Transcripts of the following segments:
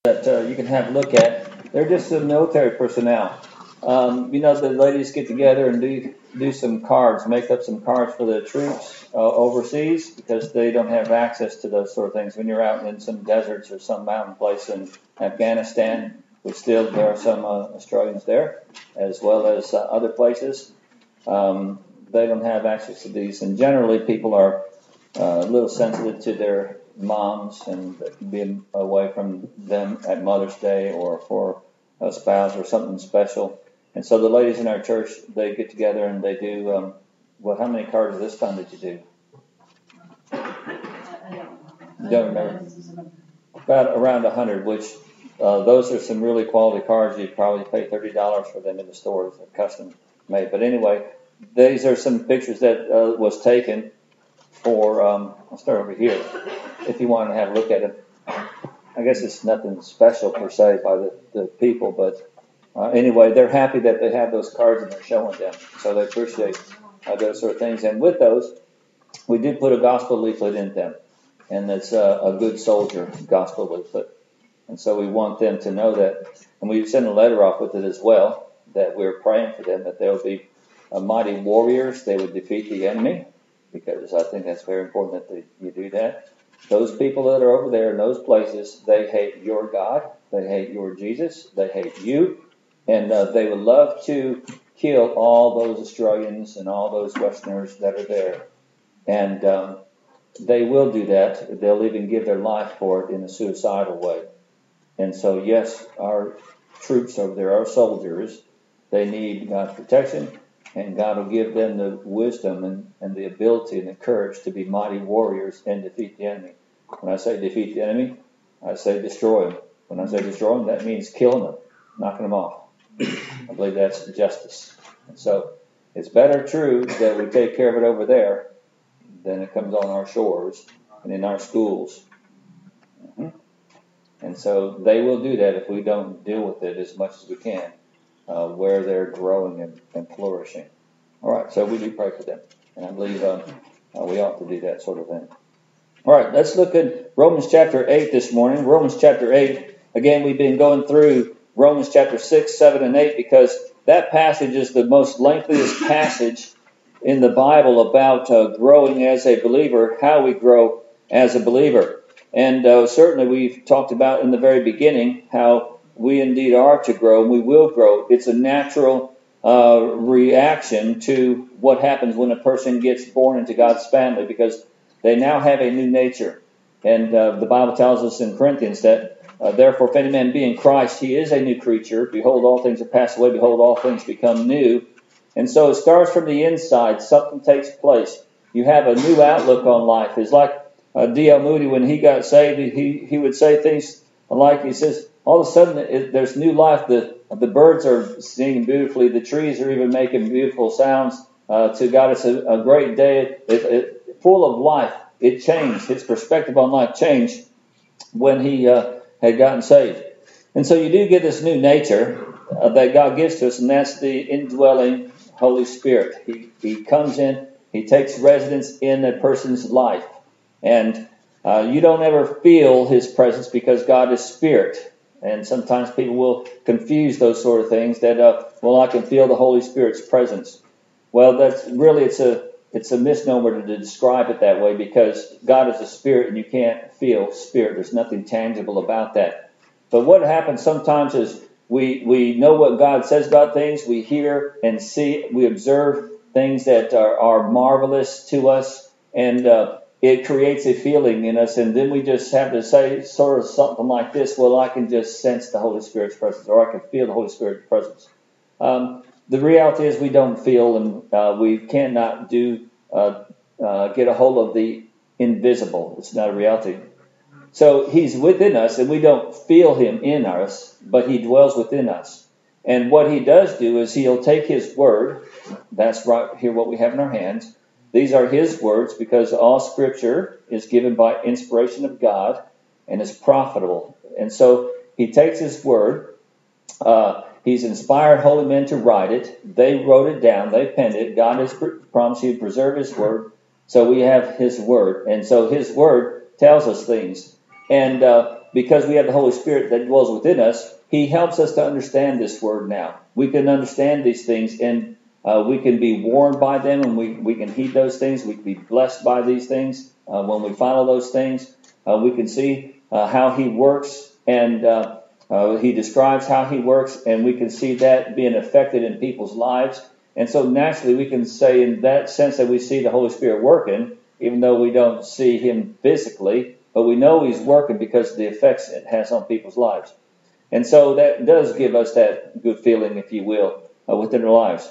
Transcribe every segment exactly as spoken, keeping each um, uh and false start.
that uh, you can have a look at. They're just some military personnel. Um, you know, the ladies get together and do do some cards, make up some cards for the troops uh, overseas because they don't have access to those sort of things. When you're out in some deserts or some mountain place in Afghanistan, which still there are some uh, Australians there, as well as uh, other places, um, they don't have access to these. And generally, people are uh, a little sensitive to their moms and being away from them at Mother's Day or for a spouse or something special. And so the ladies in our church, they get together and they do, um, well, how many cards this time did you do? You don't remember? About around a hundred, which uh, those are some really quality cards. You'd probably pay thirty dollars for them in the stores. They're custom made. But anyway, these are some pictures that uh, was taken for, um, I'll start over here, if you want to have a look at it. I guess it's nothing special per se by the, the people, but uh, anyway, they're happy that they have those cards and they're showing them. So they appreciate uh, those sort of things. And with those, we did put a gospel leaflet in them. And it's a, a good soldier gospel leaflet. And so we want them to know that. And we sent a letter off with it as well, that we're praying for them, that they'll be uh, mighty warriors. They would defeat the enemy, because I think that's very important that they, you do that. Those people that are over there in those places, they hate your God, they hate your Jesus, they hate you, and uh, they would love to kill all those Australians and all those Westerners that are there. And um, they will do that. They'll even give their life for it in a suicidal way. And so, yes, our troops over there, our soldiers, they need God's protection, and God will give them the wisdom and, and the ability and the courage to be mighty warriors and defeat the enemy. When I say defeat the enemy, I say destroy them. When I say destroy them, that means killing them, knocking them off. I believe that's justice. And so it's better true that we take care of it over there than it comes on our shores and in our schools. Mm-hmm. And so they will do that if we don't deal with it as much as we can. Uh, where they're growing and, and flourishing. All right, so we do pray for them. And I believe um, uh, we ought to do that sort of thing. All right, let's look at Romans chapter eight this morning. Romans chapter eight, again, we've been going through Romans chapter six, seven, and eight because that passage is the most lengthiest passage in the Bible about uh, growing as a believer, how we grow as a believer. And uh, certainly we've talked about in the very beginning how we indeed are to grow, and we will grow. It's a natural uh, reaction to what happens when a person gets born into God's family, because they now have a new nature. And uh, the Bible tells us in Corinthians that, uh, therefore, if any man be in Christ, he is a new creature. Behold, all things are passed away. Behold, all things become new. And so it starts from the inside. Something takes place. You have a new outlook on life. It's like uh, D L Moody, when he got saved, he, he would say things like, he says, all of a sudden, it, there's new life. The the birds are singing beautifully. The trees are even making beautiful sounds uh, to God. It's a, a great day. It, it, full of life. It changed. His perspective on life changed when he uh, had gotten saved. And so you do get this new nature uh, that God gives to us, and that's the indwelling Holy Spirit. He, he comes in. He takes residence in a person's life. And uh, you don't ever feel His presence because God is Spirit. And sometimes people will confuse those sort of things that, uh, well, I can feel the Holy Spirit's presence. Well, that's really, it's a it's a misnomer to describe it that way, because God is a spirit and you can't feel spirit. There's nothing tangible about that. But what happens sometimes is we, we know what God says about things. We hear and see, we observe things that are, are marvelous to us, and uh, it creates a feeling in us, and then we just have to say sort of something like this, well, I can just sense the Holy Spirit's presence, or I can feel the Holy Spirit's presence. Um, the reality is we don't feel, and uh, we cannot do uh, uh, get a hold of the invisible. It's not a reality. So He's within us, and we don't feel Him in us, but He dwells within us. And what He does do is He'll take His word, that's right here what we have in our hands. These are His words, because all Scripture is given by inspiration of God and is profitable. And so He takes His word. Uh, he's inspired holy men to write it. They wrote it down. They penned it. God has promised He would preserve His word. So we have His word. And so His word tells us things. And uh, because we have the Holy Spirit that dwells within us, He helps us to understand this word now. We can understand these things, and uh, we can be warned by them, and we, we can heed those things. We can be blessed by these things. Uh, when we follow those things, uh, we can see uh, how He works, and uh, uh, He describes how He works, and we can see that being affected in people's lives. And so naturally we can say in that sense that we see the Holy Spirit working, even though we don't see Him physically, but we know He's working because of the effects it has on people's lives. And so that does give us that good feeling, if you will, uh, within our lives.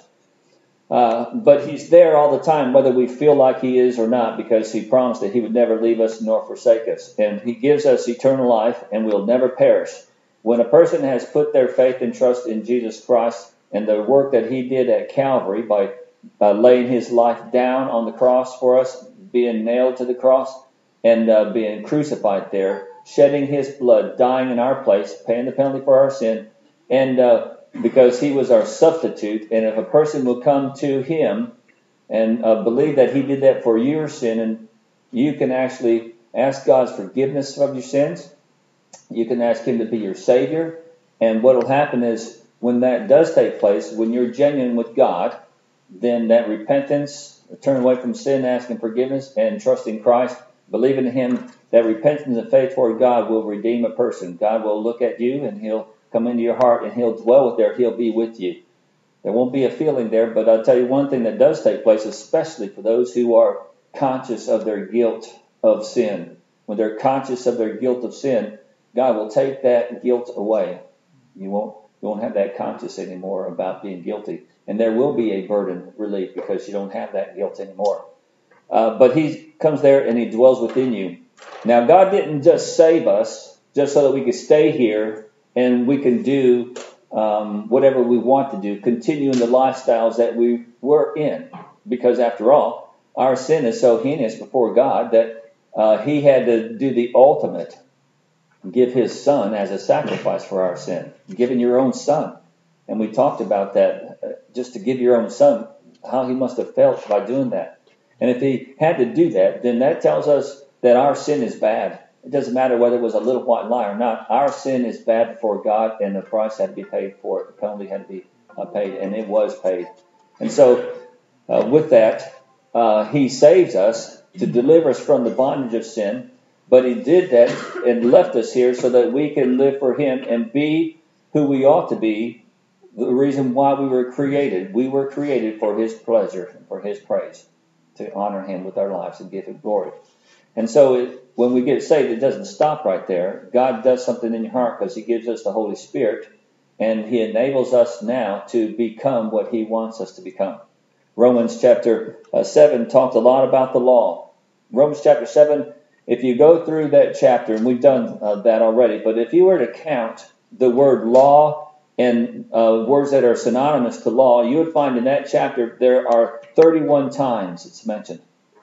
Uh, but He's there all the time, whether we feel like He is or not, because He promised that He would never leave us nor forsake us. And He gives us eternal life, and we'll never perish. When a person has put their faith and trust in Jesus Christ and the work that He did at Calvary by uh, laying His life down on the cross for us, being nailed to the cross, and uh, being crucified there, shedding His blood, dying in our place, paying the penalty for our sin, and uh, because He was our substitute. And if a person will come to Him and uh, believe that He did that for your sin, and you can actually ask God's forgiveness of your sins, you can ask Him to be your Savior, and what will happen is when that does take place, when you're genuine with God, then that repentance, turn away from sin, asking forgiveness, and trusting Christ, believing in Him, that repentance and faith toward God will redeem a person. God will look at you, and He'll come into your heart, and He'll dwell with there. He'll be with you. There won't be a feeling there, but I'll tell you one thing that does take place, especially for those who are conscious of their guilt of sin. When they're conscious of their guilt of sin, God will take that guilt away. You won't, you won't have that conscience anymore about being guilty. And there will be a burden relief because you don't have that guilt anymore. Uh, but He comes there and He dwells within you. Now, God didn't just save us just so that we could stay here and we can do um, whatever we want to do, continue in the lifestyles that we were in. Because after all, our sin is so heinous before God that uh, He had to do the ultimate, give His Son as a sacrifice for our sin, giving your own Son. And we talked about that, uh, just to give your own Son, how He must have felt by doing that. And if He had to do that, then that tells us that our sin is bad. It doesn't matter whether it was a little white lie or not. Our sin is bad before God, and the price had to be paid for it. The penalty had to be uh, paid, and it was paid. And so uh, with that, uh, He saves us to deliver us from the bondage of sin. But He did that and left us here so that we can live for Him and be who we ought to be, the reason why we were created. We were created for His pleasure and for His praise, to honor Him with our lives and give Him glory. And so it, when we get saved, it doesn't stop right there. God does something in your heart because He gives us the Holy Spirit, and He enables us now to become what He wants us to become. Romans chapter uh, seven talked a lot about the law. Romans chapter seven, if you go through that chapter, and we've done uh, that already, but if you were to count the word law and uh, words that are synonymous to law, you would find in that chapter there are thirty-one times it's mentioned.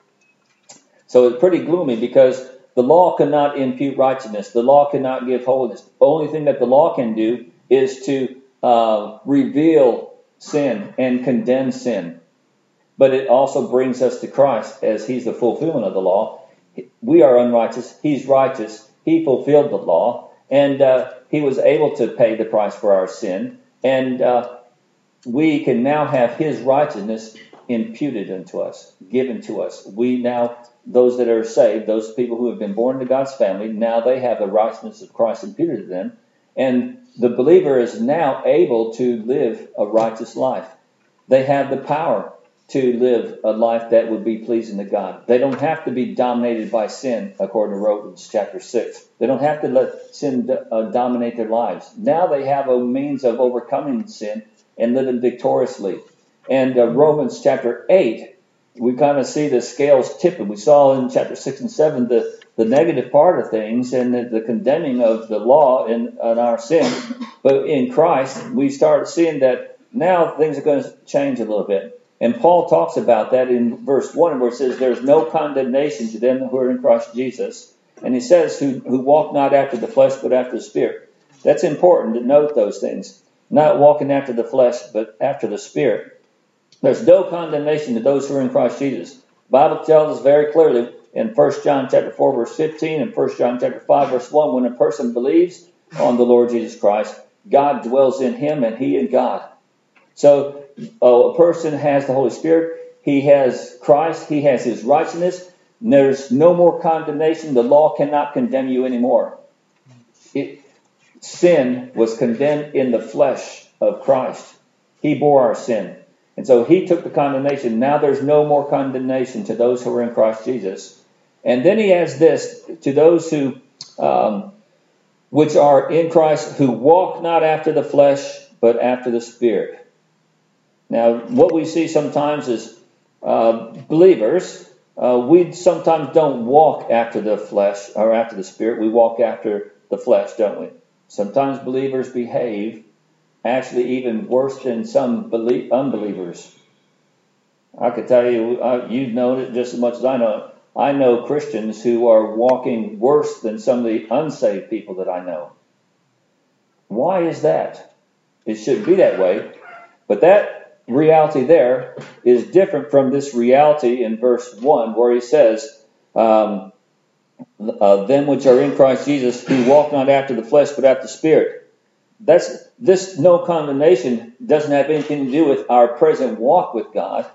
So it's pretty gloomy because the law cannot impute righteousness. The law cannot give holiness. The only thing that the law can do is to uh, reveal sin and condemn sin. But it also brings us to Christ as He's the fulfillment of the law. We are unrighteous. He's righteous. He fulfilled the law. And uh, He was able to pay the price for our sin. And uh, we can now have His righteousness imputed unto us, given to us. We now, those that are saved, those people who have been born into God's family, now they have the righteousness of Christ imputed to them. And the believer is now able to live a righteous life. They have the power to live a life that would be pleasing to God. They don't have to be dominated by sin, according to Romans chapter six. They don't have to let sin uh, dominate their lives. Now they have a means of overcoming sin and living victoriously. And uh, Romans chapter eight, we kind of see the scales tipping. We saw in chapter six and seven the, the negative part of things and the, the condemning of the law and, and our sin. But in Christ, we start seeing that now things are going to change a little bit. And Paul talks about that in verse one, where it says, there's no condemnation to them who are in Christ Jesus. And he says, who, who walk not after the flesh, but after the Spirit. That's important to note those things. Not walking after the flesh, but after the Spirit. There's no condemnation to those who are in Christ Jesus. The Bible tells us very clearly, in First John chapter four, verse fifteen, and First John chapter five, verse one, when a person believes on the Lord Jesus Christ, God dwells in him and he in God. So uh, a person has the Holy Spirit. He has Christ. He has his righteousness. There's no more condemnation. The law cannot condemn you anymore. It, sin was condemned in the flesh of Christ. He bore our sin. And so he took the condemnation. Now there's no more condemnation to those who are in Christ Jesus. And then he adds this, to those who, um, which are in Christ, who walk not after the flesh, but after the Spirit. Now, what we see sometimes is uh, believers, uh, we sometimes don't walk after the flesh or after the Spirit. We walk after the flesh, don't we? Sometimes believers behave actually even worse than some belie- unbelievers. I could tell you, uh, you've known it just as much as I know it. I know Christians who are walking worse than some of the unsaved people that I know. Why is that? It shouldn't be that way. But that reality there is different from this reality in verse one, where he says, um, uh, them which are in Christ Jesus, who walk not after the flesh, but after the Spirit. That's this no condemnation doesn't have anything to do with our present walk with God.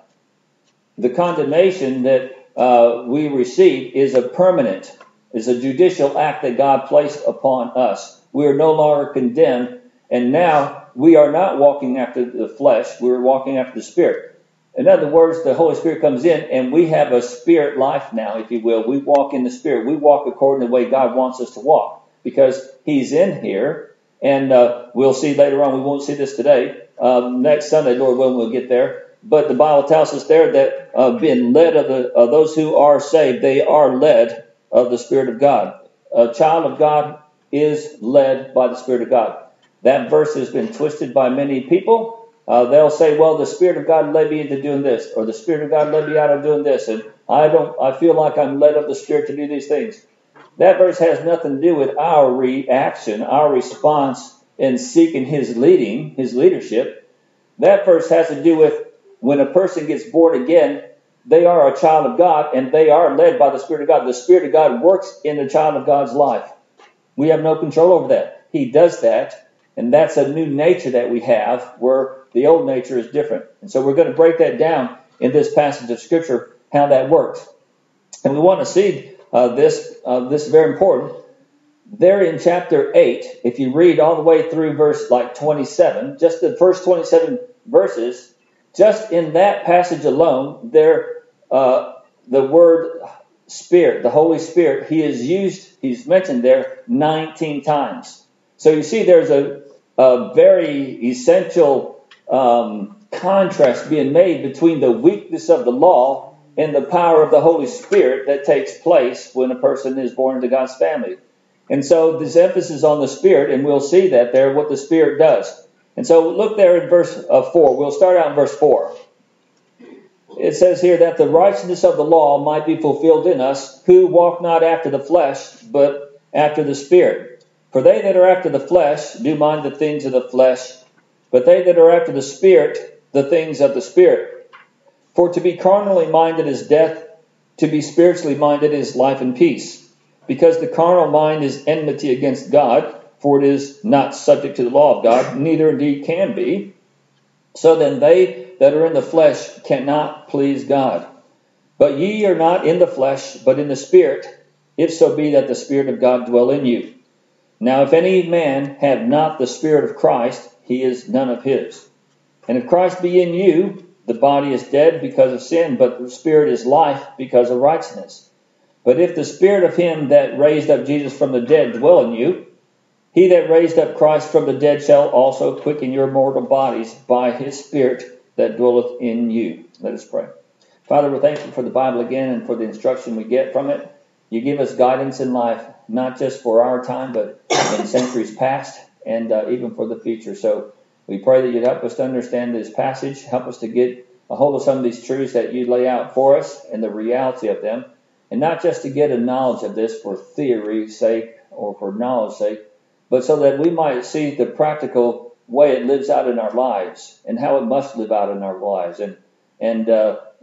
The condemnation that uh, we receive is a permanent, is a judicial act that God placed upon us. We are no longer condemned, and now we are not walking after the flesh, we're walking after the Spirit. In other words, the Holy Spirit comes in, and we have a spirit life now, if you will. We walk in the Spirit. We walk according to the way God wants us to walk, because He's in here, and uh, we'll see later on, we won't see this today. Um, next Sunday, Lord willing, we'll get there. But the Bible tells us there that uh, being led of the of those who are saved, they are led of the Spirit of God. A child of God is led by the Spirit of God. That verse has been twisted by many people. Uh, they'll say, well, the Spirit of God led me into doing this, or the Spirit of God led me out of doing this, and I don't. I feel like I'm led of the Spirit to do these things. That verse has nothing to do with our reaction, our response in seeking His leading, His leadership. That verse has to do with when a person gets born again, they are a child of God, and they are led by the Spirit of God. The Spirit of God works in the child of God's life. We have no control over that. He does that, and that's a new nature that we have, where the old nature is different. And so we're going to break that down in this passage of Scripture, how that works. And we want to see uh, this. Uh, this is very important. There in chapter eight, if you read all the way through verse like twenty-seven, just the first twenty-seven verses, just in that passage alone, there, uh, the word Spirit, the Holy Spirit, He is used, He's mentioned there nineteen times. So you see there's a, a very essential um, contrast being made between the weakness of the law and the power of the Holy Spirit that takes place when a person is born into God's family. And so this emphasis on the Spirit, and we'll see that there, what the Spirit does. And so look there in verse uh, four. We'll start out in verse four. It says here that the righteousness of the law might be fulfilled in us, who walk not after the flesh, but after the Spirit. For they that are after the flesh do mind the things of the flesh, but they that are after the Spirit, the things of the Spirit. For to be carnally minded is death, to be spiritually minded is life and peace. Because the carnal mind is enmity against God, for it is not subject to the law of God, neither indeed can be. So then they that are in the flesh cannot please God. But ye are not in the flesh, but in the Spirit, if so be that the Spirit of God dwell in you. Now if any man have not the Spirit of Christ, he is none of his. And if Christ be in you, the body is dead because of sin, but the Spirit is life because of righteousness. But if the Spirit of Him that raised up Jesus from the dead dwell in you, He that raised up Christ from the dead shall also quicken your mortal bodies by His Spirit that dwelleth in you. Let us pray. Father, we're thankful for the Bible again and for the instruction we get from it. You give us guidance in life, not just for our time, but in centuries past and uh, even for the future. So we pray that you'd help us to understand this passage, help us to get a hold of some of these truths that you lay out for us and the reality of them, and not just to get a knowledge of this for theory's sake or for knowledge's sake, but so that we might see the practical way it lives out in our lives and how it must live out in our lives, and and uh,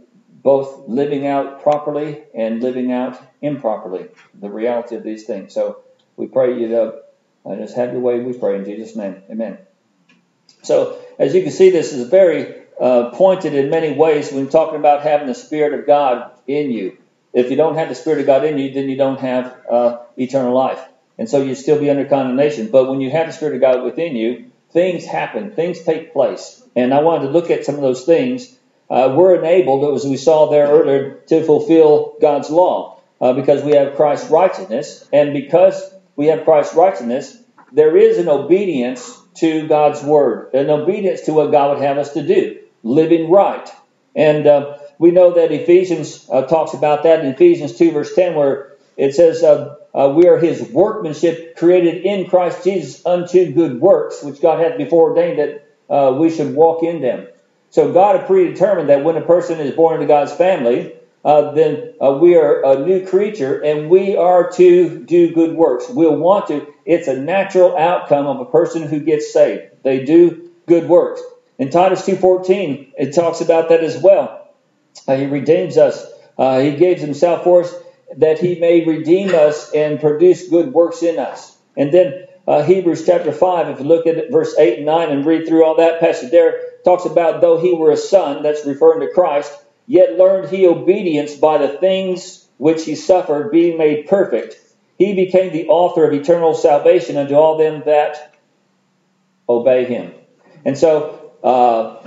both living out properly and living out improperly, the reality of these things. So we pray you to uh, just have your way, we pray in Jesus' name. Amen. So as you can see, this is very uh, pointed in many ways when talking about having the Spirit of God in you. If you don't have the Spirit of God in you, then you don't have uh, eternal life. And so you'd still be under condemnation. But when you have the Spirit of God within you, things happen, things take place. And I wanted to look at some of those things. Uh, we're enabled, as we saw there earlier, to fulfill God's law uh, because we have Christ's righteousness. And because we have Christ's righteousness, there is an obedience to God's word, an obedience to what God would have us to do, living right. And uh, we know that Ephesians uh, talks about that in Ephesians two, verse ten, where it says, uh, uh, we are his workmanship created in Christ Jesus unto good works, which God hath before ordained that uh, we should walk in them. So God had predetermined that when a person is born into God's family, uh, then uh, we are a new creature and we are to do good works. We'll want to. It's a natural outcome of a person who gets saved. They do good works. In Titus two fourteen, it talks about that as well. Uh, he redeems us. Uh, he gives himself for us that he may redeem us and produce good works in us. And then uh, Hebrews chapter five, if you look at verse eight and nine and read through all that passage there, talks about though he were a son, that's referring to Christ, yet learned he obedience by the things which he suffered, being made perfect. He became the author of eternal salvation unto all them that obey him. And so, uh,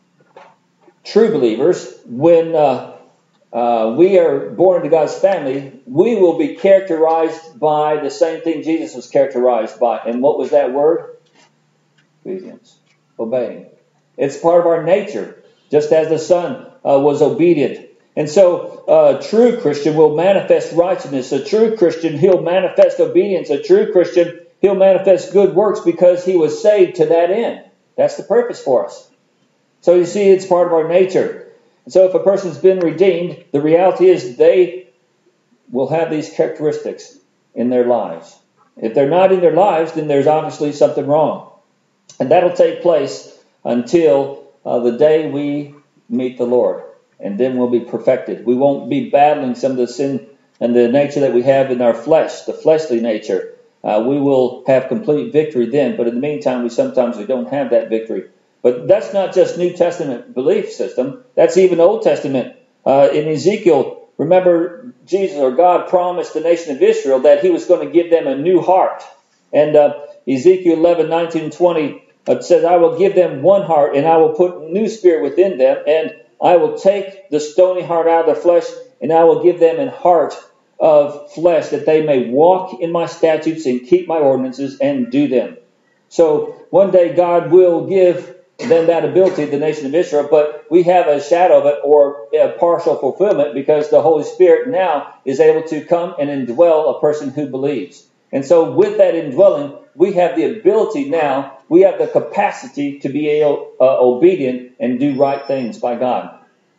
true believers, when uh, uh, we are born into God's family, we will be characterized by the same thing Jesus was characterized by. And what was that word? Obedience. Obeying. It's part of our nature, just as the Son uh, was obedient. And so a true Christian will manifest righteousness. A true Christian, he'll manifest obedience. A true Christian, he'll manifest good works because he was saved to that end. That's the purpose for us. So you see, it's part of our nature. And so if a person's been redeemed, the reality is they will have these characteristics in their lives. If they're not in their lives, then there's obviously something wrong. And that'll take place until uh, the day we meet the Lord. And then we'll be perfected. We won't be battling some of the sin and the nature that we have in our flesh, the fleshly nature. Uh, we will have complete victory then. But in the meantime, we sometimes we don't have that victory. But that's not just New Testament belief system. That's even Old Testament. Uh, in Ezekiel, remember Jesus or God promised the nation of Israel that he was going to give them a new heart. And uh, Ezekiel eleven, nineteen, twenty it says, I will give them one heart and I will put a new spirit within them. And I will take the stony heart out of their flesh, and I will give them an heart of flesh, that they may walk in my statutes and keep my ordinances and do them. So one day God will give them that ability, the nation of Israel, but we have a shadow of it or a partial fulfillment because the Holy Spirit now is able to come and indwell a person who believes. And so with that indwelling, we have the ability now, we have the capacity to be able, uh, obedient and do right things by God.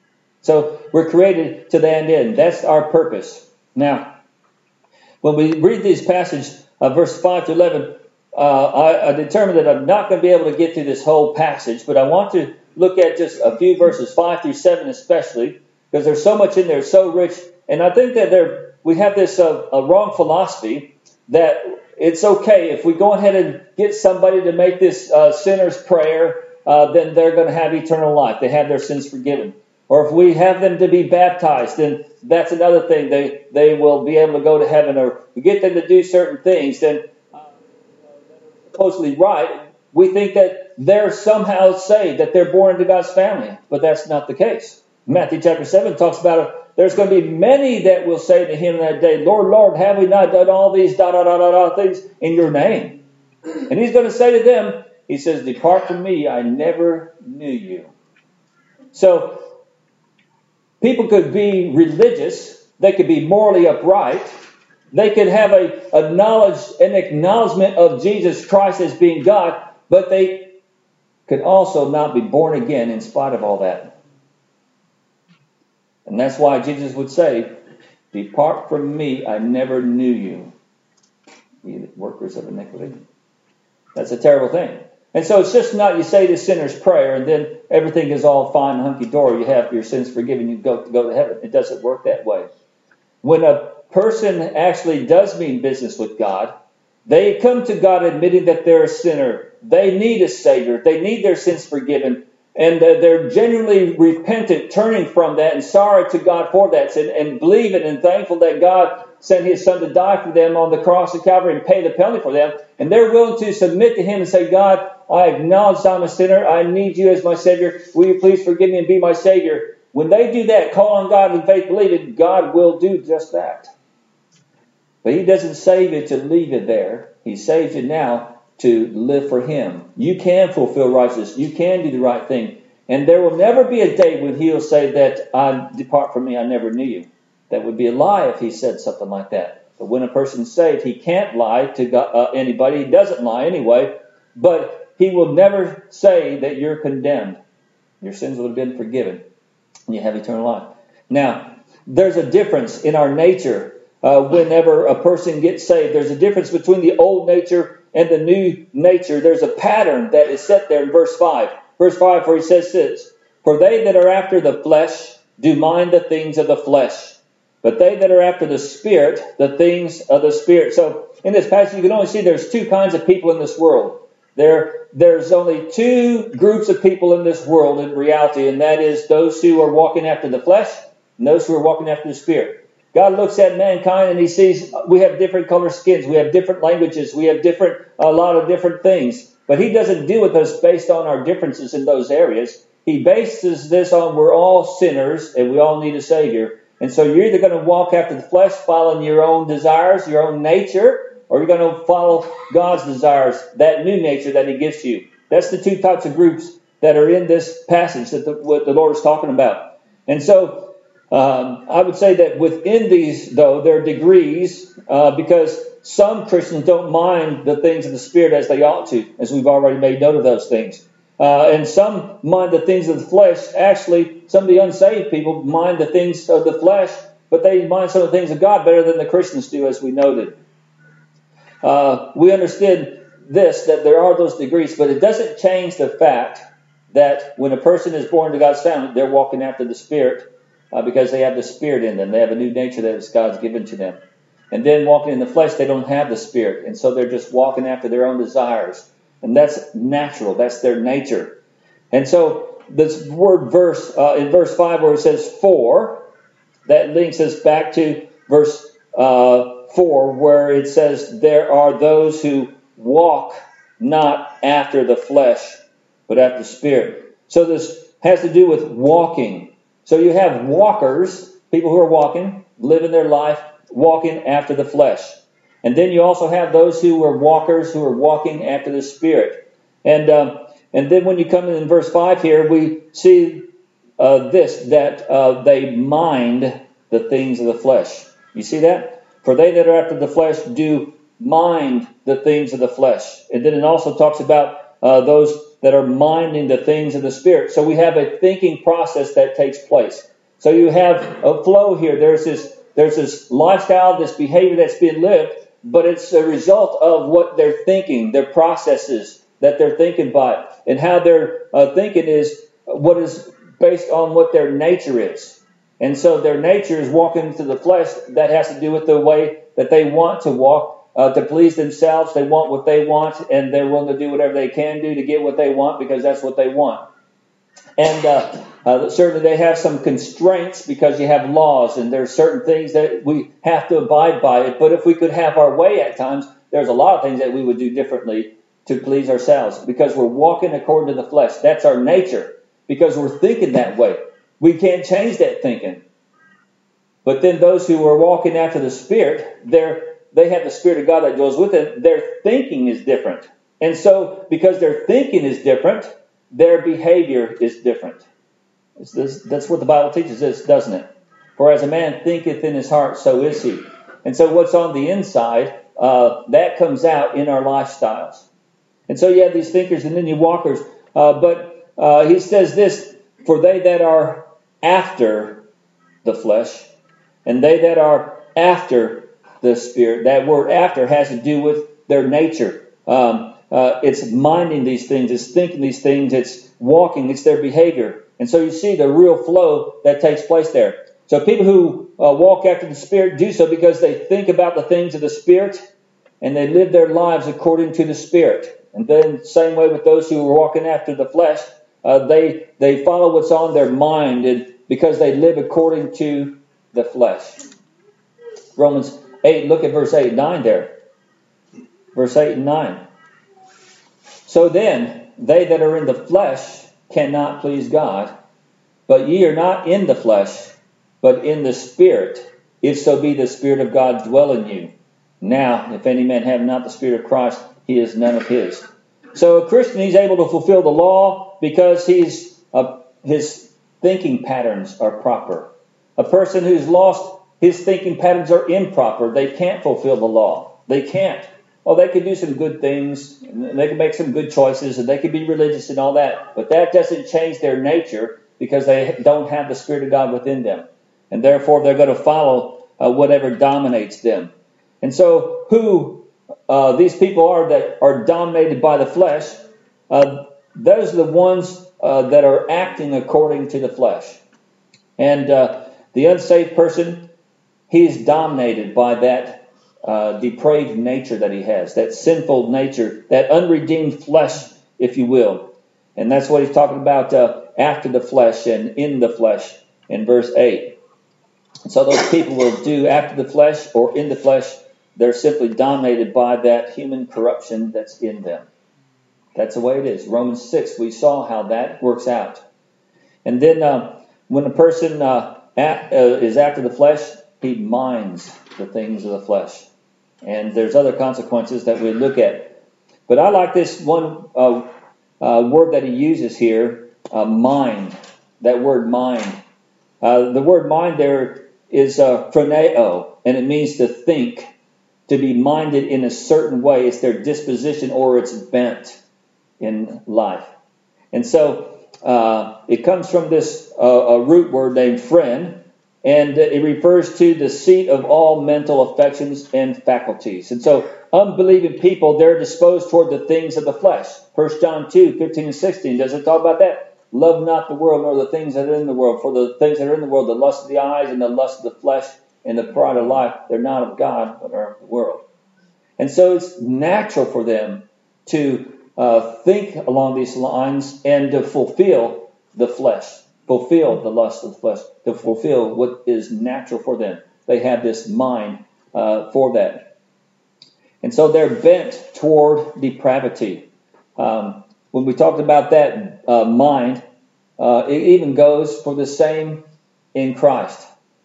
So we're created to that end. That's our purpose. Now, when we read these passages, uh, verse five to eleven, uh, I, I determined that I'm not going to be able to get through this whole passage, but I want to look at just a few verses, five through seven especially, because there's so much in there, so rich. And I think that there we have this uh, a wrong philosophy that it's okay if we go ahead and get somebody to make this uh, sinner's prayer, uh, then they're going to have eternal life. They have their sins forgiven. Or if we have them to be baptized, then that's another thing. They they will be able to go to heaven. Or we get them to do certain things, then uh, supposedly right. We think that they're somehow saved, that they're born into God's family. But that's not the case. Matthew chapter seven talks about it. There's going to be many that will say to him that day, Lord, Lord, have we not done all these da da da da da things in your name? And he's going to say to them, he says, depart from me, I never knew you. So people could be religious, they could be morally upright, they could have a, a knowledge, an acknowledgement of Jesus Christ as being God, but they could also not be born again in spite of all that. And that's why Jesus would say, depart from me, I never knew you, ye workers of iniquity. That's a terrible thing. And so it's just not you say the sinner's prayer and then everything is all fine, hunky-dory. You have your sins forgiven, you go, go to heaven. It doesn't work that way. When a person actually does mean business with God, they come to God admitting that they're a sinner. They need a Savior. They need their sins forgiven. And uh, they're genuinely repentant, turning from that and sorry to God for that sin, and believing and thankful that God sent His Son to die for them on the cross of Calvary and pay the penalty for them. And they're willing to submit to Him and say, God, I acknowledge I'm a sinner. I need You as my Savior. Will You please forgive me and be my Savior? When they do that, call on God in faith, believe it, God will do just that. But He doesn't save you to leave you there. He saves you now to live for Him. You can fulfill righteousness. You can do the right thing. And there will never be a day when He'll say that, I depart from me, I never knew you. That would be a lie if He said something like that. But when a person's saved, he can't lie to God, uh, anybody. He doesn't lie anyway. But He will never say that you're condemned. Your sins will have been forgiven. And you have eternal life. Now, there's a difference in our nature. Uh, whenever a person gets saved, there's a difference between the old nature and the new nature. There's a pattern that is set there in verse five. Verse five, where He says this, for they that are after the flesh do mind the things of the flesh, but they that are after the Spirit, the things of the Spirit. So in this passage, you can only see there's two kinds of people in this world. There, there's only two groups of people in this world in reality, and that is those who are walking after the flesh and those who are walking after the Spirit. God looks at mankind and He sees we have different color skins, we have different languages, we have different a lot of different things. But He doesn't deal with us based on our differences in those areas. He bases this on we're all sinners and we all need a Savior. And so you're either going to walk after the flesh, following your own desires, your own nature, or you're going to follow God's desires, that new nature that He gives you. That's the two types of groups that are in this passage that the, what the Lord is talking about. And so Um, I would say that within these, though, there are degrees uh, because some Christians don't mind the things of the Spirit as they ought to, as we've already made note of those things. Uh, and some mind the things of the flesh. Actually, some of the unsaved people mind the things of the flesh, but they mind some of the things of God better than the Christians do, as we noted. Uh, we understood this, that there are those degrees, but it doesn't change the fact that when a person is born to God's family, they're walking after the Spirit. Uh, because they have the Spirit in them. They have a new nature that God's given to them. And then walking in the flesh, they don't have the Spirit. And so they're just walking after their own desires. And that's natural. That's their nature. And so this word verse, uh, in verse five where it says for, that links us back to verse uh, four where it says there are those who walk not after the flesh, but after the Spirit. So this has to do with walking. So you have walkers, people who are walking, living their life, walking after the flesh. And then you also have those who are walkers who are walking after the Spirit. And um, and then when you come in verse five here, we see uh, this, that uh, they mind the things of the flesh. You see that? For they that are after the flesh do mind the things of the flesh. And then it also talks about uh, those that are minding the things of the Spirit. So we have a thinking process that takes place. So you have a flow here. There's this, there's this lifestyle, this behavior that's being lived, but it's a result of what they're thinking, their processes that they're thinking by. And how they're uh, thinking is what is based on what their nature is. And so their nature is walking into the flesh. That has to do with the way that they want to walk. Uh, to please themselves, they want what they want, and they're willing to do whatever they can do to get what they want because that's what they want. And uh, uh, certainly they have some constraints because you have laws, and there's certain things that we have to abide by. But if we could have our way at times, there's a lot of things that we would do differently to please ourselves because we're walking according to the flesh. That's our nature because we're thinking that way. We can't change that thinking. But then those who are walking after the Spirit, they're They have the Spirit of God that goes with it. Their thinking is different. And so, because their thinking is different, their behavior is different. It's this, that's what the Bible teaches us, doesn't it? For as a man thinketh in his heart, so is he. And so what's on the inside, uh, that comes out in our lifestyles. And so you have these thinkers and then you walkers. Uh, but uh, he says this, for they that are after the flesh, and they that are after the Spirit. That word after has to do with their nature. Um, uh, it's minding these things, it's thinking these things, it's walking, it's their behavior. And so you see the real flow that takes place there. So people who uh, walk after the Spirit do so because they think about the things of the Spirit and they live their lives according to the Spirit. And then same way with those who are walking after the flesh, uh, they they follow what's on their mind and because they live according to the flesh. Romans eight, look at verse eight and nine there. Verse eight and nine. So then, they that are in the flesh cannot please God, but ye are not in the flesh, but in the Spirit, if so be the Spirit of God dwell in you. Now, if any man have not the Spirit of Christ, he is none of his. So a Christian, he's able to fulfill the law because he's uh, his thinking patterns are proper. A person who's lost, his thinking patterns are improper. They can't fulfill the law. They can't. Oh, they could do some good things, and they can make some good choices, and they can be religious and all that. But that doesn't change their nature because they don't have the Spirit of God within them. And therefore, they're going to follow uh, whatever dominates them. And so, who uh, these people are that are dominated by the flesh, uh, those are the ones uh, that are acting according to the flesh. And uh, the unsaved person, he's dominated by that Uh, depraved nature that he has, that sinful nature, that unredeemed flesh, if you will. And that's what he's talking about uh, after the flesh and in the flesh in verse eight. And so those people will do after the flesh or in the flesh, they're simply dominated by that human corruption that's in them. That's the way it is. Romans six, we saw how that works out. And then uh, when a person uh, at, uh, is after the flesh, he minds the things of the flesh. And there's other consequences that we look at. But I like this one uh, uh, word that he uses here, uh, mind. That word mind. Uh, the word mind there is uh, phroneo, and it means to think, to be minded in a certain way. It's their disposition or it's bent in life. And so uh, it comes from this uh, a root word named phren, and it refers to the seat of all mental affections and faculties. And so unbelieving people, they're disposed toward the things of the flesh. First John two, fifteen and sixteen, does it talk about that? Love not the world nor the things that are in the world. For the things that are in the world, the lust of the eyes and the lust of the flesh and the pride of life, they're not of God, but are of the world. And so it's natural for them to uh, think along these lines and to fulfill the flesh. Fulfill the lust of the flesh, to fulfill what is natural for them. They have this mind uh, for that. And so they're bent toward depravity. Um, when we talked about that uh, mind, uh, it even goes for the same in Christ.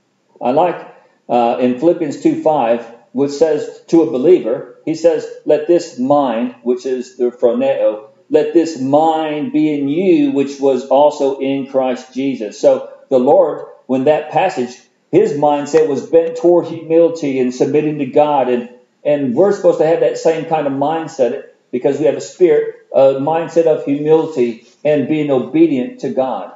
I like uh, in Philippians two five, which says to a believer, he says, let this mind, which is the phroneo, let this mind be in you, which was also in Christ Jesus. So the Lord, when that passage, his mindset was bent toward humility and submitting to God. And, and we're supposed to have that same kind of mindset because we have a spirit, a mindset of humility and being obedient to God.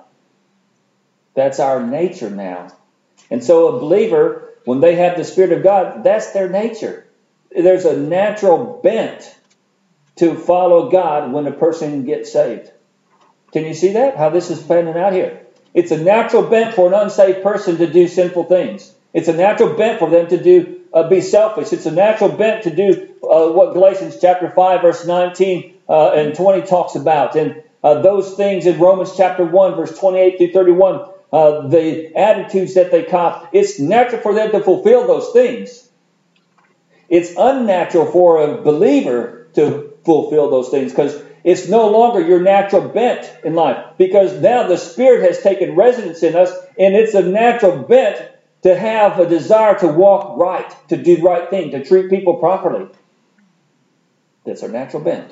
That's our nature now. And so a believer, when they have the Spirit of God, that's their nature. There's a natural bent to follow God when a person gets saved. Can you see that? How this is panning out here. It's a natural bent for an unsaved person to do sinful things. It's a natural bent for them to do uh, be selfish. It's a natural bent to do uh, what Galatians chapter five, verse nineteen uh, and twenty talks about. And uh, those things in Romans chapter one, verse twenty-eight through thirty-one, uh, the attitudes that they cop, it's natural for them to fulfill those things. It's unnatural for a believer to fulfill those things because it's no longer your natural bent in life, because now the Spirit has taken residence in us, and it's a natural bent to have a desire to walk right, to do the right thing, to treat people properly. That's our natural bent.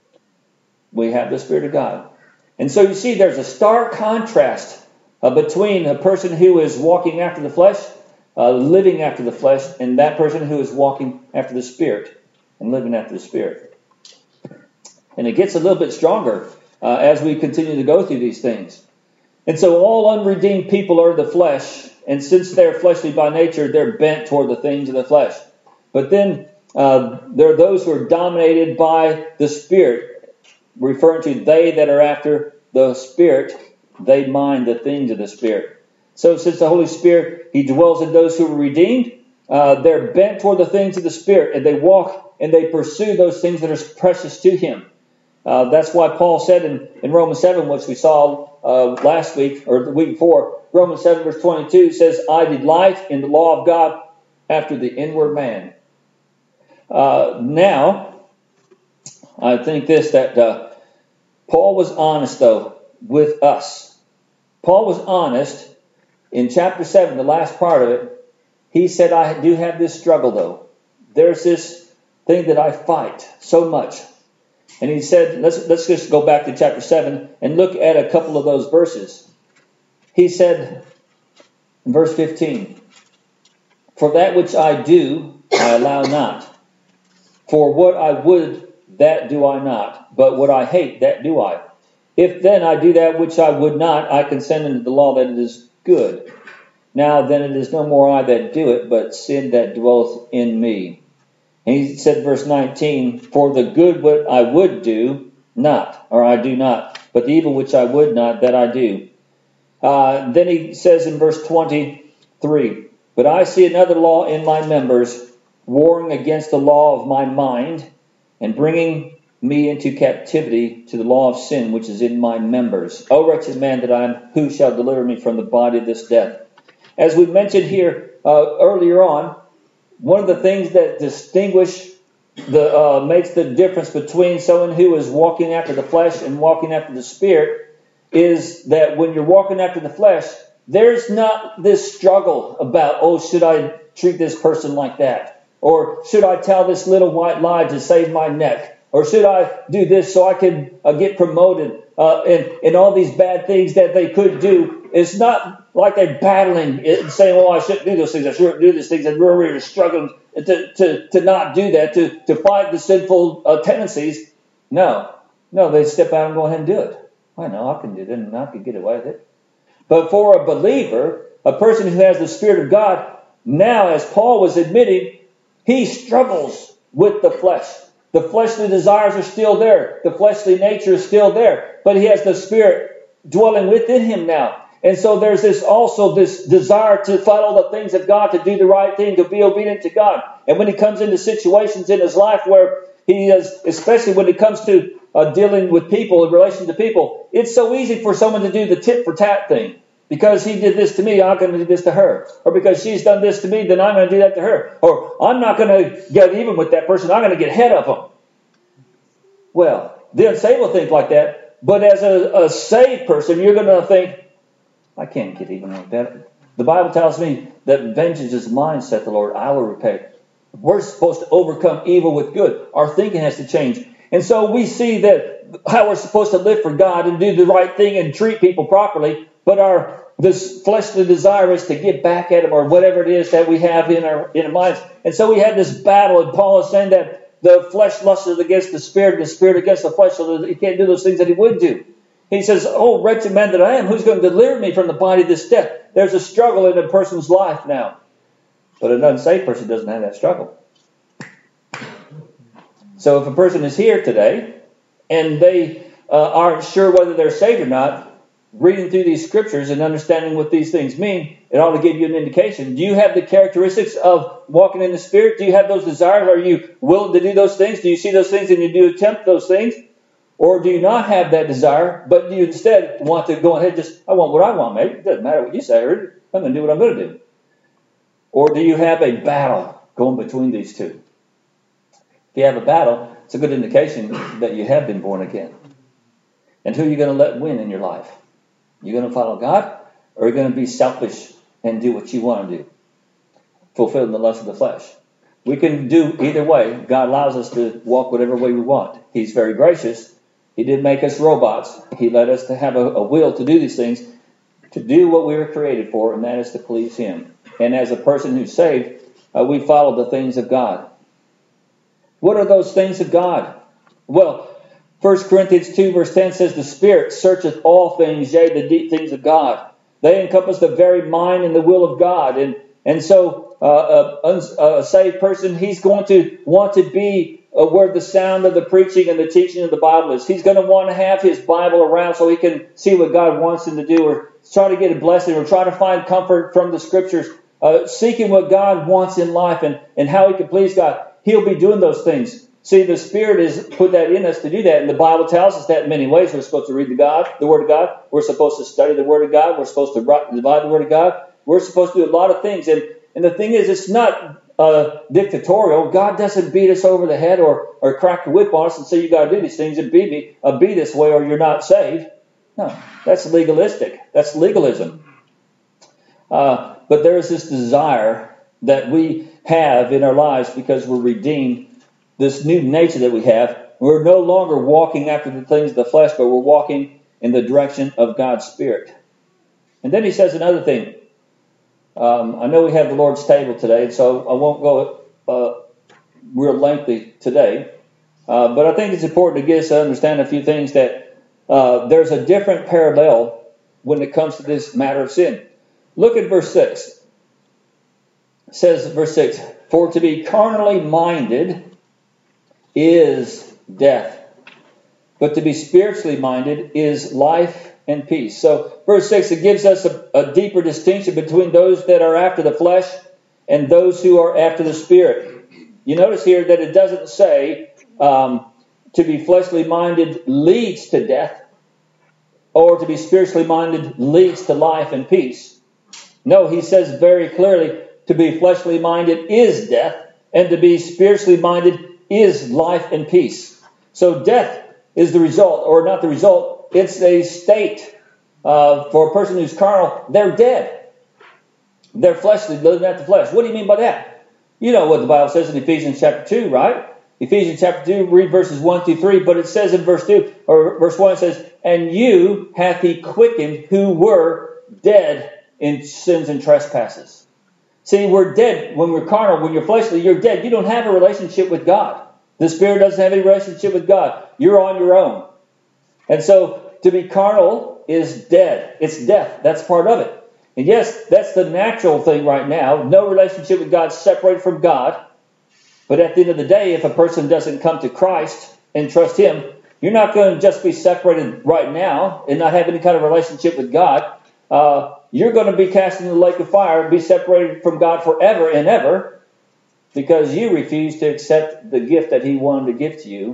We have the Spirit of God. And so you see there's a stark contrast uh, between a person who is walking after the flesh, uh, living after the flesh, and that person who is walking after the Spirit and living after the Spirit. And it gets a little bit stronger uh, as we continue to go through these things. And so all unredeemed people are the flesh. And since they're fleshly by nature, they're bent toward the things of the flesh. But then Uh, there are those who are dominated by the Spirit, referring to they that are after the Spirit, they mind the things of the Spirit. So since the Holy Spirit, He dwells in those who are redeemed, uh, they're bent toward the things of the Spirit, and they walk and they pursue those things that are precious to Him. Uh, that's why Paul said in, in Romans seven, which we saw uh, last week, or the week before, Romans seven verse twenty-two says, I delight in the law of God after the inward man. Uh, now, I think this, that uh, Paul was honest, though, with us. Paul was honest in chapter seven, the last part of it. He said, I do have this struggle, though. There's this thing that I fight so much. And he said, let's, let's just go back to chapter seven and look at a couple of those verses. He said, in verse fifteen, for that which I do, I allow not. For what I would, that do I not. But what I hate, that do I. If then I do that which I would not, I consent unto the law that it is good. Now then it is no more I that do it, but sin that dwelleth in me. And he said, verse nineteen, for the good what I would do, not, or I do not, but the evil which I would not, that I do. Uh, then he says in verse twenty-three, but I see another law in my members, warring against the law of my mind, and bringing me into captivity to the law of sin, which is in my members. O wretched man that I am, who shall deliver me from the body of this death? As we mentioned here uh, earlier on, one of the things that distinguish the uh, makes the difference between someone who is walking after the flesh and walking after the Spirit is that when you're walking after the flesh, there's not this struggle about, oh, should I treat this person like that? Or should I tell this little white lie to save my neck? Or should I do this so I can uh, get promoted? Uh, and, and all these bad things that they could do. It's not like they're battling and saying, well, I shouldn't do those things. I shouldn't do these things. And we're really struggling to, to, to not do that, to, to fight the sinful uh, tendencies. No. No, they step out and go ahead and do it. I know I can do that and I can get away with it. But for a believer, a person who has the Spirit of God, now, as Paul was admitting, he struggles with the flesh. The fleshly desires are still there. The fleshly nature is still there. But he has the Spirit dwelling within him now. And so there's this also this desire to follow the things of God, to do the right thing, to be obedient to God. And when he comes into situations in his life where he is, especially when it comes to uh, dealing with people, in relation to people, it's so easy for someone to do the tit for tat thing. Because he did this to me, I'm going to do this to her. Or because she's done this to me, then I'm going to do that to her. Or I'm not going to get even with that person, I'm going to get ahead of them. Well, the unsaved will think like that. But as a, a saved person, you're going to think, I can't get even with that. The Bible tells me that vengeance is mine, saith the Lord, I will repay. We're supposed to overcome evil with good. Our thinking has to change. And so we see that how we're supposed to live for God and do the right thing and treat people properly. But our this fleshly desire is to get back at them or whatever it is that we have in our in our minds. And so we had this battle, and Paul is saying that the flesh lusts against the Spirit and the Spirit against the flesh, so that he can't do those things that he would do. He says, oh, wretched man that I am, who's going to deliver me from the body of this death? There's a struggle in a person's life now. But an unsaved person doesn't have that struggle. So if a person is here today and they uh, aren't sure whether they're saved or not, reading through these scriptures and understanding what these things mean, it ought to give you an indication. Do you have the characteristics of walking in the Spirit? Do you have those desires? Are you willing to do those things? Do you see those things and you do attempt those things? Or do you not have that desire, but do you instead want to go ahead and just, I want what I want, mate. It doesn't matter what you say. I'm going to do what I'm going to do. Or do you have a battle going between these two? If you have a battle, it's a good indication that you have been born again. And who are you going to let win in your life? You going to follow God, or are you going to be selfish and do what you want to do? Fulfilling the lust of the flesh. We can do either way. God allows us to walk whatever way we want. He's very gracious. He didn't make us robots. He let us to have a, a will to do these things, to do what we were created for, and that is to please Him. And as a person who's saved, uh, we follow the things of God. What are those things of God? Well, First Corinthians two verse ten says, the Spirit searcheth all things, yea, the deep things of God. They encompass the very mind and the will of God. And And so uh, a, a saved person, he's going to want to be uh, where the sound of the preaching and the teaching of the Bible is. He's going to want to have his Bible around so he can see what God wants him to do, or try to get a blessing, or try to find comfort from the Scriptures, uh, seeking what God wants in life and, and how he can please God. He'll be doing those things. See, the Spirit has put that in us to do that, and the Bible tells us that in many ways. We're supposed to read the God, the Word of God. We're supposed to study the Word of God. We're supposed to divide the Word of God. We're supposed to do a lot of things. And, and the thing is, it's not uh, dictatorial. God doesn't beat us over the head or, or crack the whip on us and say, you got to do these things and be, me, uh, be this way or you're not saved. No, that's legalistic. That's legalism. Uh, but there is this desire that we have in our lives because we're redeemed, this new nature that we have. We're no longer walking after the things of the flesh, but we're walking in the direction of God's Spirit. And then he says another thing. Um, I know we have the Lord's table today, so I won't go uh, real lengthy today. Uh, but I think it's important to get us to understand a few things, that uh, there's a different parallel when it comes to this matter of sin. Look at verse six. It says, verse six, for to be carnally minded is death, but to be spiritually minded is life and peace. So verse six, it gives us a, a deeper distinction between those that are after the flesh and those who are after the Spirit. You notice here that it doesn't say um, to be fleshly minded leads to death, or to be spiritually minded leads to life and peace. No, he says very clearly, to be fleshly minded is death, and to be spiritually minded is life and peace. So death is the result, or not the result, it's a state. Uh, for a person who's carnal, they're dead. They're fleshly, living after the flesh. What do you mean by that? You know what the Bible says in Ephesians chapter two, right? Ephesians chapter two, read verses one through three, but it says in verse two, or verse one, it says, and you hath he quickened who were dead in sins and trespasses. See, we're dead when we're carnal. When you're fleshly, you're dead. You don't have a relationship with God. The Spirit doesn't have any relationship with God. You're on your own. And so to be carnal is dead. It's death. That's part of it. And yes, that's the natural thing right now. No relationship with God, separated from God. But at the end of the day, if a person doesn't come to Christ and trust Him, you're not going to just be separated right now and not have any kind of relationship with God. Uh, you're going to be cast into the lake of fire and be separated from God forever and ever, because you refuse to accept the gift that He wanted to give to you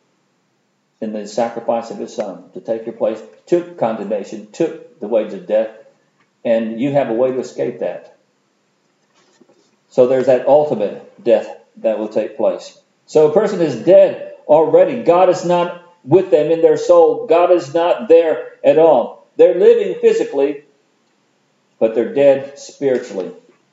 in the sacrifice of His Son to take your place, took condemnation, took the wages of death, and you have a way to escape that. So there's that ultimate death that will take place. So a person is dead already. God is not with them in their soul. God is not there at all. They're living physically, but they're dead spiritually.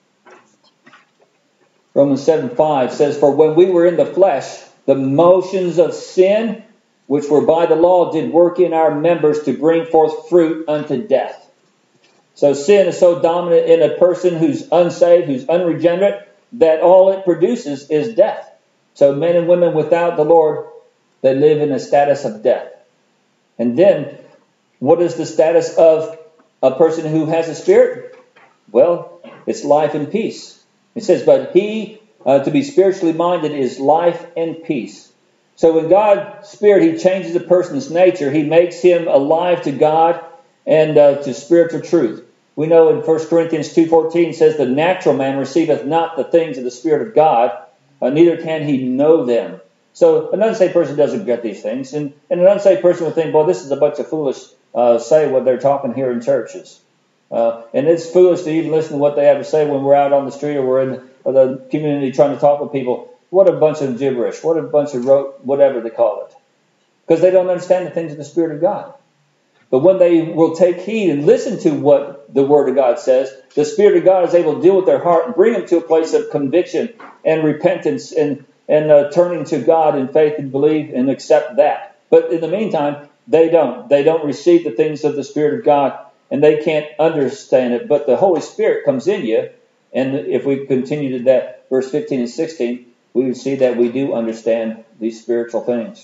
Romans seven five says, for when we were in the flesh, the motions of sin, which were by the law, did work in our members to bring forth fruit unto death. So sin is so dominant in a person who's unsaved, who's unregenerate, that all it produces is death. So men and women without the Lord, they live in a status of death. And then, what is the status of a person who has a spirit? Well, it's life and peace. It says, but he, uh, to be spiritually minded, is life and peace. So when God's Spirit, He changes a person's nature. He makes him alive to God and uh, to spiritual truth. We know in First Corinthians two fourteen says, the natural man receiveth not the things of the Spirit of God, uh, neither can he know them. So an unsaved person doesn't get these things. And, and an unsaved person would think, well, this is a bunch of foolish uh, say what they're talking here in churches. Uh, and it's foolish to even listen to what they have to say when we're out on the street or we're in the, the community trying to talk with people. What a bunch of gibberish. What a bunch of ro- whatever they call it. Because they don't understand the things of the Spirit of God. But when they will take heed and listen to what the Word of God says, the Spirit of God is able to deal with their heart and bring them to a place of conviction and repentance and, and uh, turning to God in faith and believe and accept that. But in the meantime, they don't. They don't receive the things of the Spirit of God, and they can't understand it. But the Holy Spirit comes in you, and if we continue to that, verse fifteen and sixteen, we would see that we do understand these spiritual things.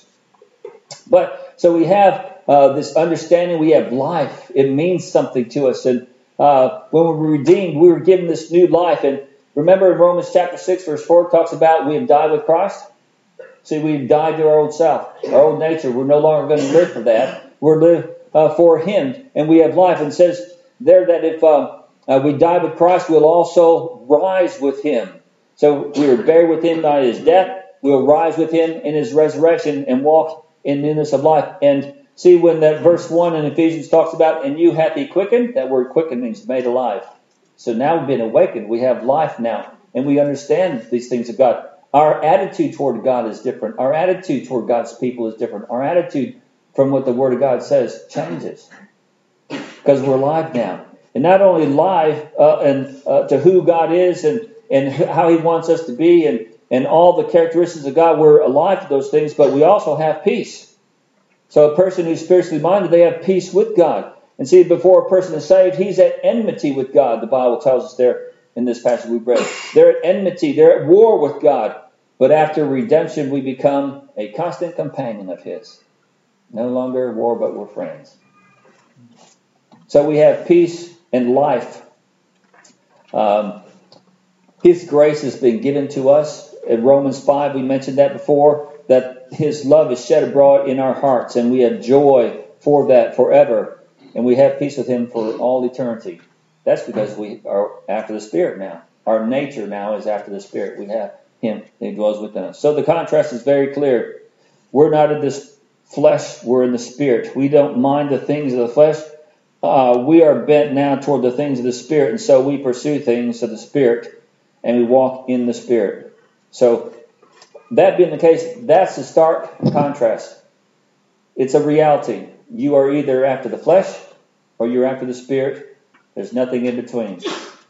But so we have uh, this understanding, we have life. It means something to us. And uh, when we were redeemed, we were given this new life. And remember in Romans chapter six, verse four, it talks about we have died with Christ. See, we've died to our old self, our old nature. We're no longer going to live for that. We're live uh, for Him, and we have life. And it says there that if uh, uh, we die with Christ, we'll also rise with Him. So we were buried with Him by His death. We'll rise with Him in His resurrection and walk in newness of life. And see, when that verse one in Ephesians talks about, and you hath He quickened, that word quickened means made alive. So now we've been awakened. We have life now, and we understand these things of God. Our attitude toward God is different. Our attitude toward God's people is different. Our attitude from what the Word of God says changes because we're alive now. And not only live uh, and uh, to who God is and, and how He wants us to be and, and all the characteristics of God, we're alive to those things, but we also have peace. So a person who's spiritually minded, they have peace with God. And see, before a person is saved, he's at enmity with God, the Bible tells us there. In this passage we've read, they're at enmity, they're at war with God. But after redemption, we become a constant companion of His. No longer at war, but we're friends. So we have peace and life. Um, His grace has been given to us. In Romans five, we mentioned that before, that His love is shed abroad in our hearts, and we have joy for that forever. And we have peace with Him for all eternity. That's because we are after the Spirit now. Our nature now is after the Spirit. We have Him. He dwells within us. So the contrast is very clear. We're not in this flesh. We're in the Spirit. We don't mind the things of the flesh. Uh, we are bent now toward the things of the Spirit. And so we pursue things of the Spirit. And we walk in the Spirit. So that being the case, that's a stark contrast. It's a reality. You are either after the flesh or you're after the Spirit. There's nothing in between.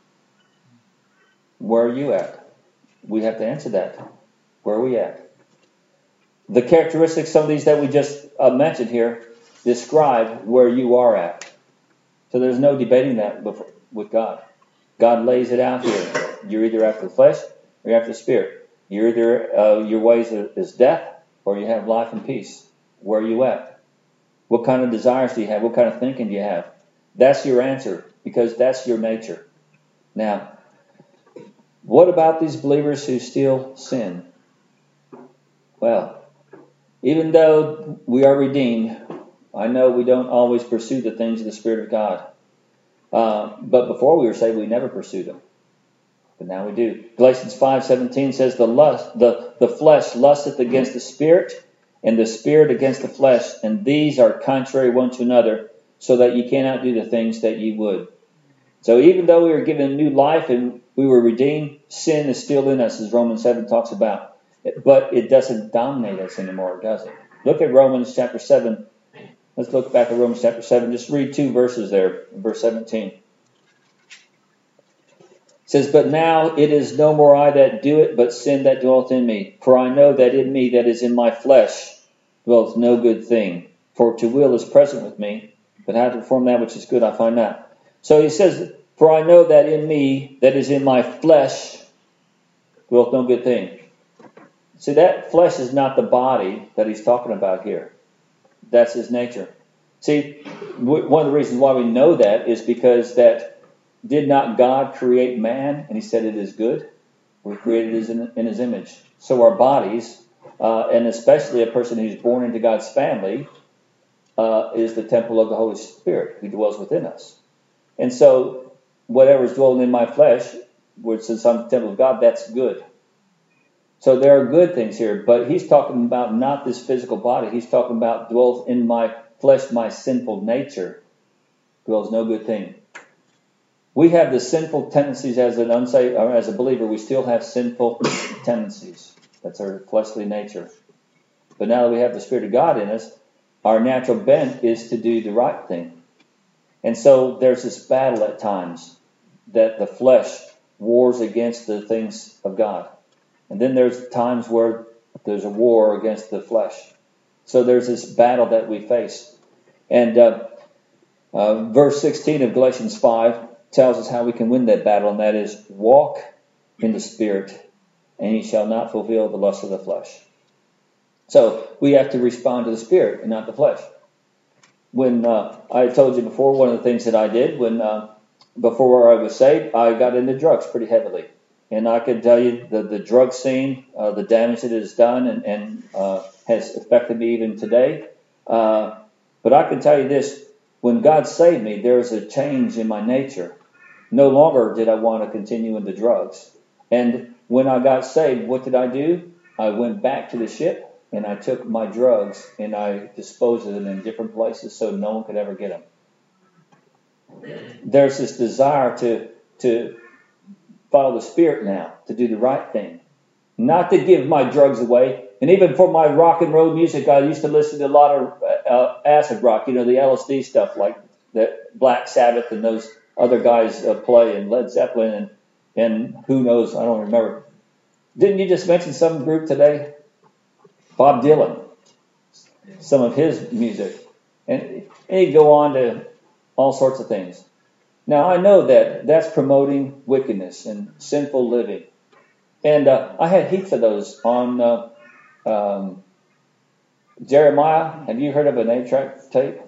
Where are you at? We have to answer that. Where are we at? The characteristics, some of these that we just uh, mentioned here, describe where you are at. So there's no debating that with God. God lays it out here. You're either after the flesh or you're after the Spirit. You're either, uh, your ways is death or you have life and peace. Where are you at? What kind of desires do you have? What kind of thinking do you have? That's your answer. Because that's your nature. Now, what about these believers who still sin? Well, even though we are redeemed, I know we don't always pursue the things of the Spirit of God. Uh, but before we were saved, we never pursued them. But now we do. Galatians five seventeen says, the lust, the, the flesh lusteth against the Spirit, and the Spirit against the flesh, and these are contrary one to another, so that ye cannot do the things that ye would. So even though we were given a new life and we were redeemed, sin is still in us, as Romans seven talks about. But it doesn't dominate us anymore, does it? Look at Romans chapter seven. Let's look back at Romans chapter seven. Just read two verses there, verse seventeen. It says, but now it is no more I that do it, but sin that dwelleth in me. For I know that in me that is in my flesh dwelleth no good thing. For to will is present with me, but how to perform that which is good I find not. So he says, for I know that in me, that is in my flesh, dwelleth no good thing. See, that flesh is not the body that he's talking about here. That's his nature. See, one of the reasons why we know that is because that did not God create man, and He said it is good? We're created in, in His image. So our bodies, uh, and especially a person who's born into God's family, uh, is the temple of the Holy Spirit who dwells within us. And so whatever is dwelling in my flesh, which is I'm the temple of God, that's good. So there are good things here, but he's talking about not this physical body. He's talking about dwells in my flesh, my sinful nature, dwells no good thing. We have the sinful tendencies as an unsaved, or as a believer. We still have sinful tendencies. That's our fleshly nature. But now that we have the Spirit of God in us, our natural bent is to do the right thing. And so there's this battle at times that the flesh wars against the things of God. And then there's times where there's a war against the flesh. So there's this battle that we face. And uh, uh, verse sixteen of Galatians five tells us how we can win that battle, and that is, walk in the Spirit, and ye shall not fulfill the lust of the flesh. So we have to respond to the Spirit and not the flesh. When uh, I told you before, one of the things that I did when uh, before I was saved, I got into drugs pretty heavily. And I can tell you the, the drug scene, uh, the damage it has done and, and uh, has affected me even today. Uh, but I can tell you this, when God saved me, there was a change in my nature. No longer did I want to continue into drugs. And when I got saved, what did I do? I went back to the ship and I took my drugs and I disposed of them in different places so no one could ever get them. There's this desire to to follow the Spirit now, to do the right thing. Not to give my drugs away. And even for my rock and roll music, I used to listen to a lot of uh, acid rock, you know, the L S D stuff like that Black Sabbath and those other guys uh, play, and Led Zeppelin, and, and who knows, I don't remember. Didn't you just mention some group today? Bob Dylan. Some of his music. And, and he'd go on to all sorts of things. Now, I know that that's promoting wickedness and sinful living. And uh, I had heaps of those on uh, um, Jeremiah. Have you heard of an eight-track tape?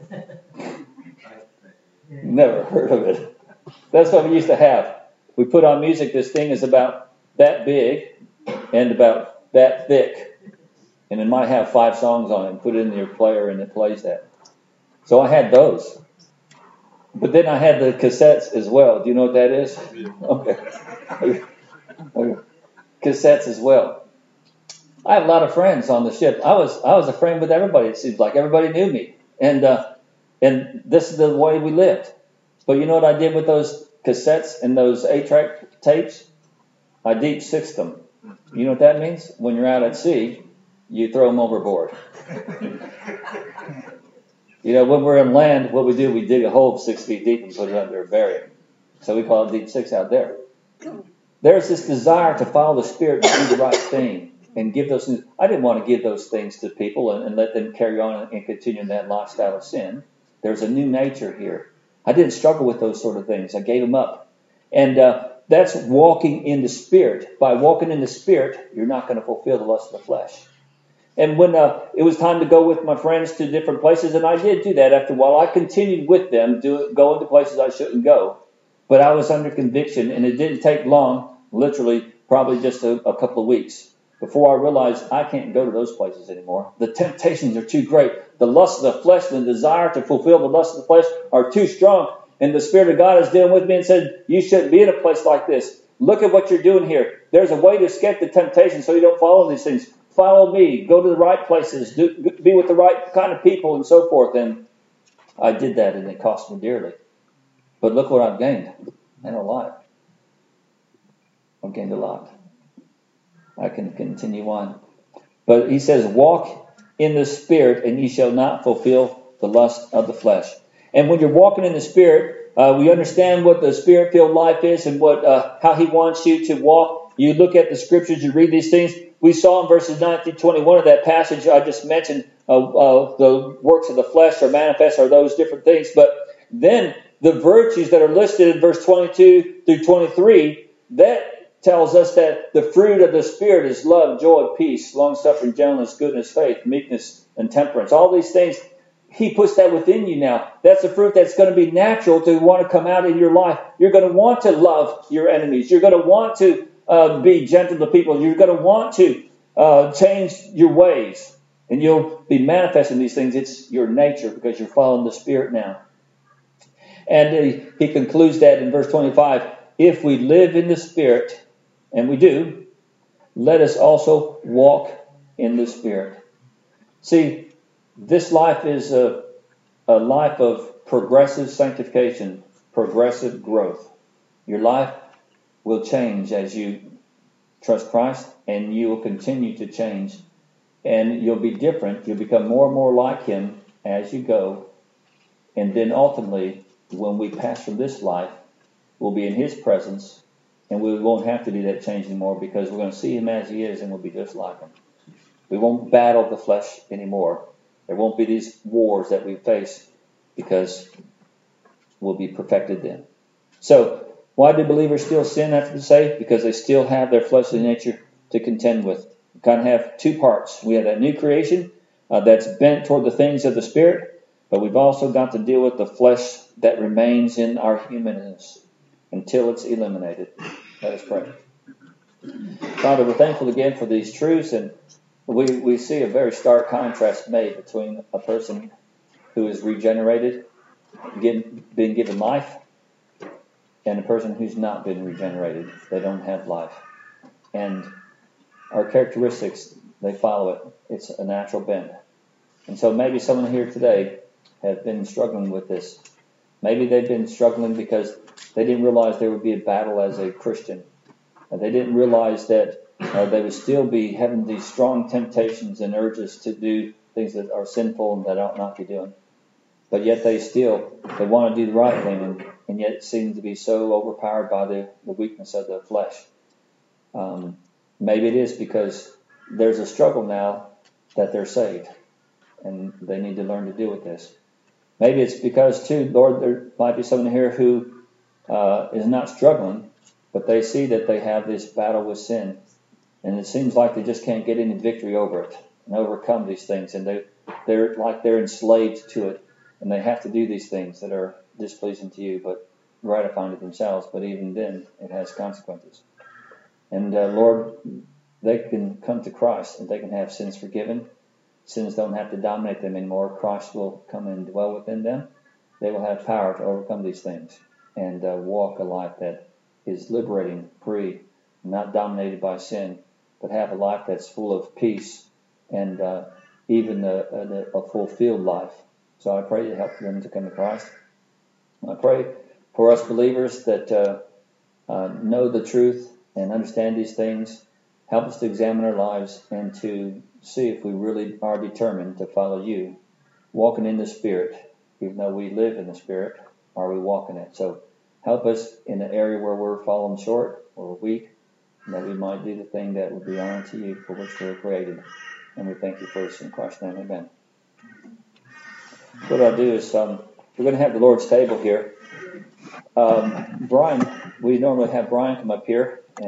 Never heard of it. That's what we used to have. We put on music. This thing is about that big and about that thick. And it might have five songs on it. And put it in your player and it plays that. So I had those. But then I had the cassettes as well. Do you know what that is? Okay. Okay. Cassettes as well. I have a lot of friends on the ship. I was I was a friend with everybody. It seems like everybody knew me, and uh, and this is the way we lived. But you know what I did with those cassettes and those eight-track tapes? I deep sixed them. You know what that means? When you're out at sea, you throw them overboard. You know, when we're on land, what we do, we dig a hole six feet deep and put it under a barrier. So we call it deep six out there. There's this desire to follow the Spirit and do the right thing and give those things. I didn't want to give those things to people and, and let them carry on and, and continue in that lifestyle of sin. There's a new nature here. I didn't struggle with those sort of things. I gave them up. And uh, that's walking in the Spirit. By walking in the Spirit, you're not going to fulfill the lust of the flesh. And when uh, it was time to go with my friends to different places, and I did do that after a while, I continued with them, do, going to places I shouldn't go. But I was under conviction, and it didn't take long, literally probably just a, a couple of weeks, before I realized I can't go to those places anymore. The temptations are too great. The lust of the flesh and the desire to fulfill the lust of the flesh are too strong. And the Spirit of God is dealing with me and said, you shouldn't be in a place like this. Look at what you're doing here. There's a way to escape the temptation so you don't follow these things. Follow me. Go to the right places. Do, be with the right kind of people and so forth. And I did that, and it cost me dearly. But look what I've gained. And a lot. I've gained a lot. I can continue on. But he says, walk in the Spirit, and ye shall not fulfill the lust of the flesh. And when you're walking in the Spirit, uh, we understand what the Spirit-filled life is and what uh, how he wants you to walk. You look at the Scriptures, you read these things. We saw in verses nineteen, twenty-one of that passage I just mentioned, uh, uh, the works of the flesh are manifest, are those different things. But then the virtues that are listed in verse twenty-two through twenty-three, that tells us that the fruit of the Spirit is love, joy, peace, long-suffering, gentleness, goodness, faith, meekness, and temperance. All these things, he puts that within you now. That's a fruit that's going to be natural to want to come out in your life. You're going to want to love your enemies. You're going to want to uh, be gentle to people. You're going to want to uh, change your ways. And you'll be manifesting these things. It's your nature because you're following the Spirit now. And he, he concludes that in verse twenty-five. If we live in the Spirit, and we do, let us also walk in the Spirit. See, this life is a, a life of progressive sanctification, progressive growth. Your life will change as you trust Christ, and you will continue to change. And you'll be different. You'll become more and more like Him as you go. And then ultimately, when we pass from this life, we'll be in His presence, and we won't have to do that change anymore because we're going to see Him as He is, and we'll be just like Him. We won't battle the flesh anymore. There won't be these wars that we face because we'll be perfected then. So, why do believers still sin after the saved? Because they still have their fleshly nature to contend with. We kind of have two parts. We have that new creation uh, that's bent toward the things of the Spirit, but we've also got to deal with the flesh that remains in our humanness. until it's eliminated. Let us pray. Father, we're thankful again for these truths, and we, we see a very stark contrast made between a person who is regenerated, getting, being given life, and a person who's not been regenerated. They don't have life. And our characteristics, they follow it. It's a natural bend. And so maybe someone here today has been struggling with this. Maybe they've been struggling because they didn't realize there would be a battle as a Christian. They didn't realize that uh, they would still be having these strong temptations and urges to do things that are sinful and that ought not be doing. But yet they still, they want to do the right thing, and, and yet it seems to be so overpowered by the, the weakness of the flesh. Um, maybe it is because there's a struggle now that they're saved, and they need to learn to deal with this. Maybe it's because, too, Lord, there might be someone here who uh, is not struggling, but they see that they have this battle with sin, and it seems like they just can't get any victory over it and overcome these things, and they, they're like they're enslaved to it, and they have to do these things that are displeasing to you, but gratifying to themselves, but even then, it has consequences. And uh, Lord, they can come to Christ, and they can have sins forgiven. Sins don't have to dominate them anymore. Christ will come and dwell within them. They will have power to overcome these things and uh, walk a life that is liberating, free, not dominated by sin, but have a life that's full of peace and uh, even a, a, a fulfilled life. So I pray to help them to come to Christ. I pray for us believers that uh, uh, know the truth and understand these things. Help us to examine our lives and to see if we really are determined to follow you, walking in the Spirit. Even though we live in the Spirit, are we walking it? So help us in the area where we're falling short or weak, and that we might do the thing that would be honoring to you for which we were created. And we thank you for this in Christ's name. Amen. What I'll do is um, we're going to have the Lord's table here. Um, Brian, we normally have Brian come up here.